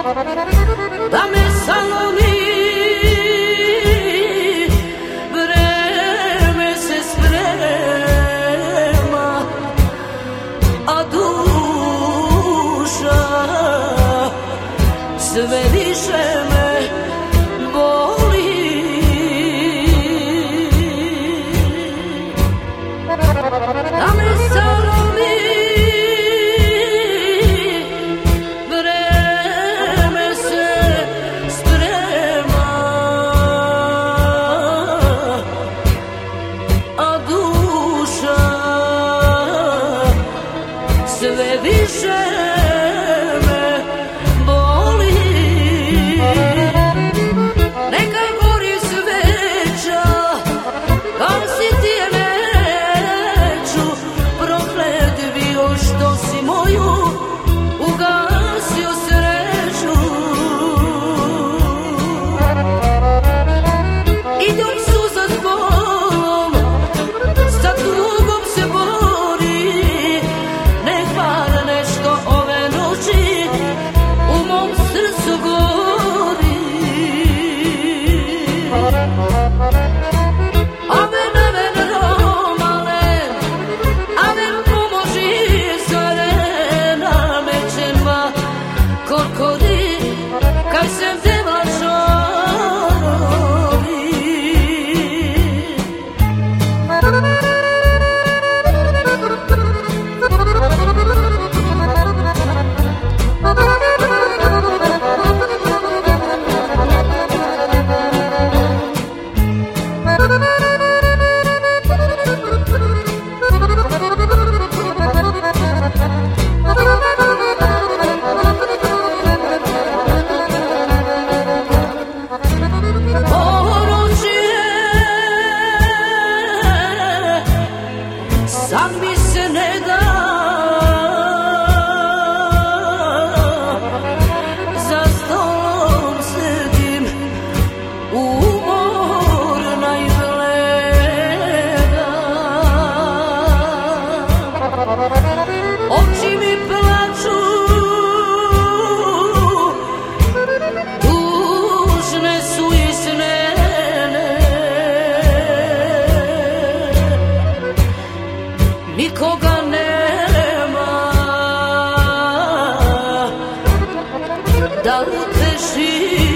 da me salomi, vreme se sprema, a duša sve više me boli. Da me salomi, vreme se sprema, a duša sve više me boli. Neka gori sveća, gasiti je neću, proklet bio što si moju ugasio sreću. I dok suza s bolom, sa tugom se bori, nek bar nešto ove noći u mom srcu gori. Amen, amen, Romalen, amen, pomoži Zarena, mečenva korkori, kaj sem te vlačori. San mi se ne da, za stolom sedim, umorna i bleda. Oči mi plaču, tužne su i snene, nikoga nema da uteši.